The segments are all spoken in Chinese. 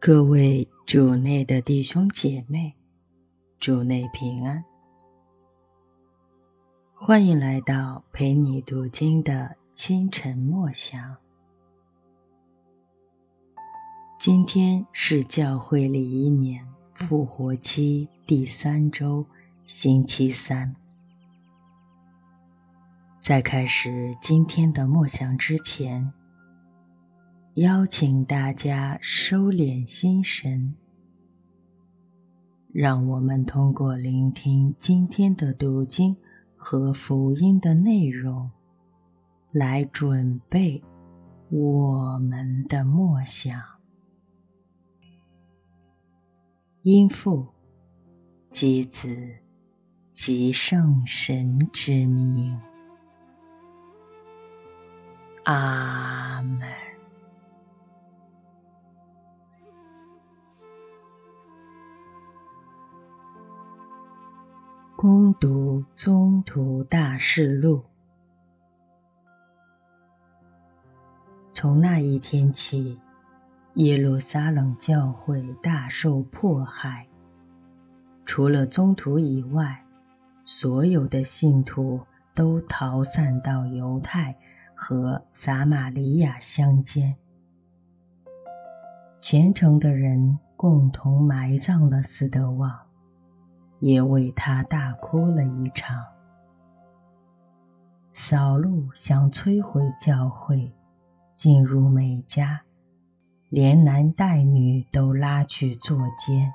各位主内的弟兄姐妹，主内平安。欢迎来到陪你读经的清晨默想。今天是教会礼仪年复活期第3周，星期三。在开始今天的默想之前，邀请大家收敛心神，让我们通过聆听今天的读经和福音的内容，来准备我们的默想。因父及子及圣神之名，阿们。恭读宗徒大事录。从那一天起，耶路撒冷教会大受迫害，除了宗徒以外，所有的信徒都逃散到犹太和撒玛利亚乡间。虔诚的人共同埋葬了斯德旺，也为他大哭了一场。扫路想摧毁教会，进入每家，连男带女都拉去坐监。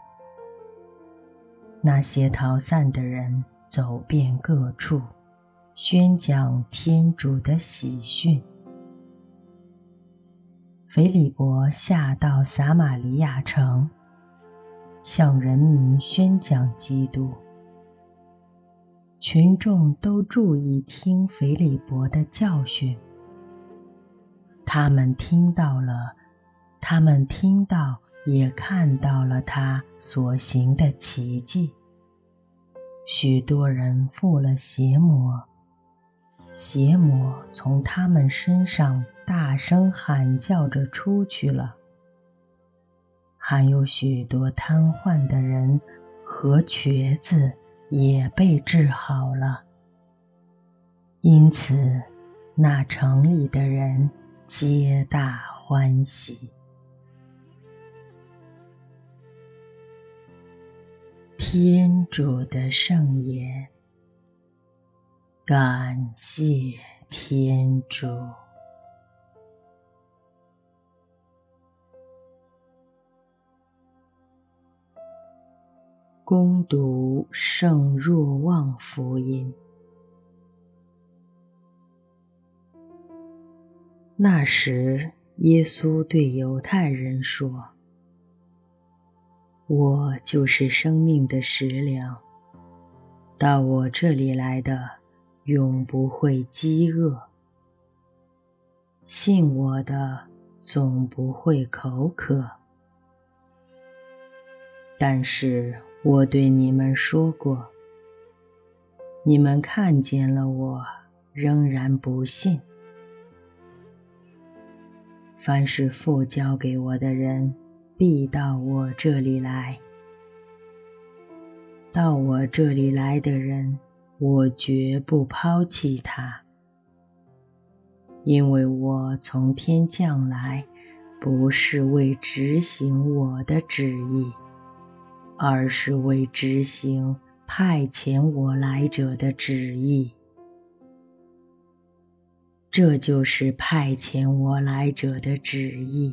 那些逃散的人走遍各处，宣讲天主的喜讯。腓利伯下到撒玛利亚城，向人民宣讲基督。群众都注意听腓利伯的教训。他们听到也看到了他所行的奇迹。许多人附了邪魔，邪魔从他们身上大声喊叫着出去了。还有许多瘫痪的人和瘸子也被治好了。因此，那城里的人皆大欢喜。天主的圣言，感谢天主。恭读圣若望福音。那时，耶稣对犹太人说：“我就是生命的食粮，到我这里来的，永不会饥饿；信我的，总不会口渴。但是我对你们说过，你们看见了我，仍然不信。凡是父交给我的人，必到我这里来。到我这里来的人，我绝不抛弃他，因为我从天降来，不是为执行我的旨意，而是为执行派遣我来者的旨意。这就是派遣我来者的旨意。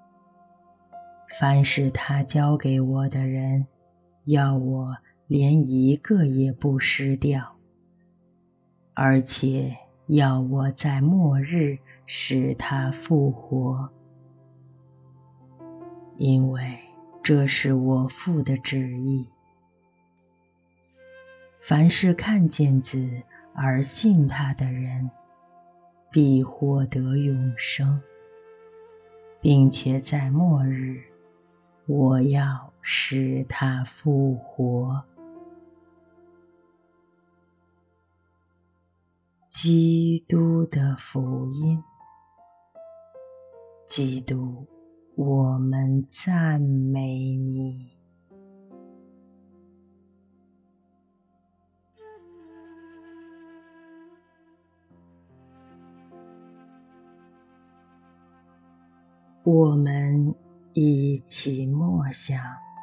凡是他交给我的人，要我连一个也不失掉，而且要我在末日使他复活。因为这是我父的旨意。凡是看见子而信他的人，必获得永生，并且在末日，我要使他复活。基督的福音。基督， 我们赞美你。我们一起默想，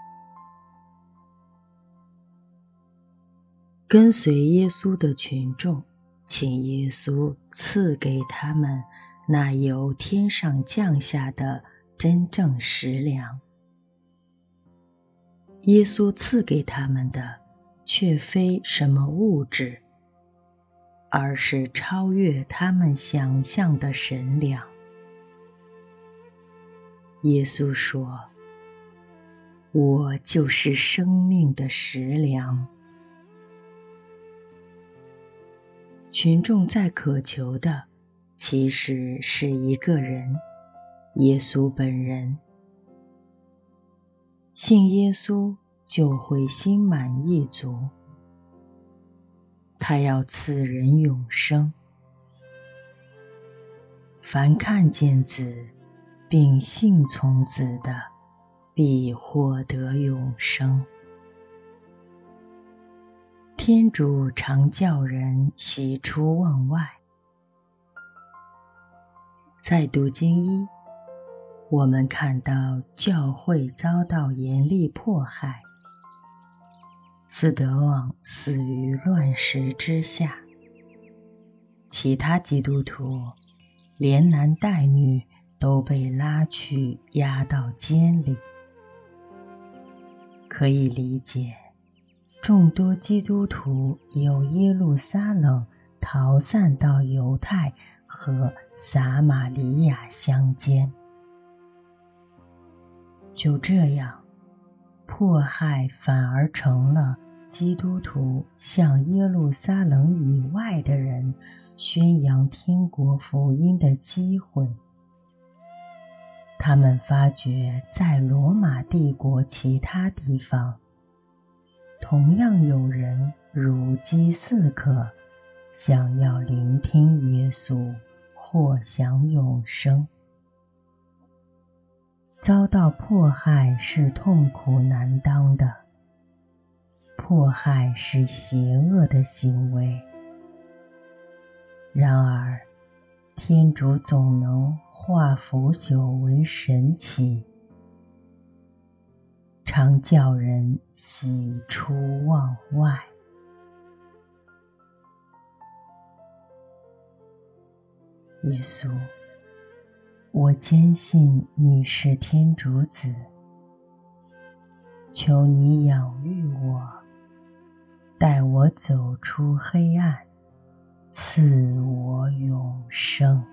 跟随耶稣的群众，请耶稣赐给他们那由天上降下的真正食粮。耶稣赐给他们的却非什么物质，而是超越他们想象的神粮。耶稣说：我就是生命的食粮。群众在渴求的其实是一个人，耶稣本人。信耶稣就会心满意足，他要赐人永生。凡看见子并信从子的，必获得永生。天主常叫人喜出望外。在读经一，我们看到教会遭到严厉迫害，斯德旺死于乱石之下，其他基督徒连男带女都被拉去押到监里。可以理解，众多基督徒由耶路撒冷逃散到犹太和撒玛利亚乡间。就这样，迫害反而成了基督徒向耶路撒冷以外的人宣扬天国福音的机会。他们发觉在罗马帝国其他地方，同样有人如饥似渴，想要聆听耶稣，或享永生。遭到迫害是痛苦难当的，迫害是邪恶的行为。然而，天主总能化腐朽为神奇，常叫人喜出望外。耶稣，我坚信你是天主子，求你养育我，带我走出黑暗，赐我永生。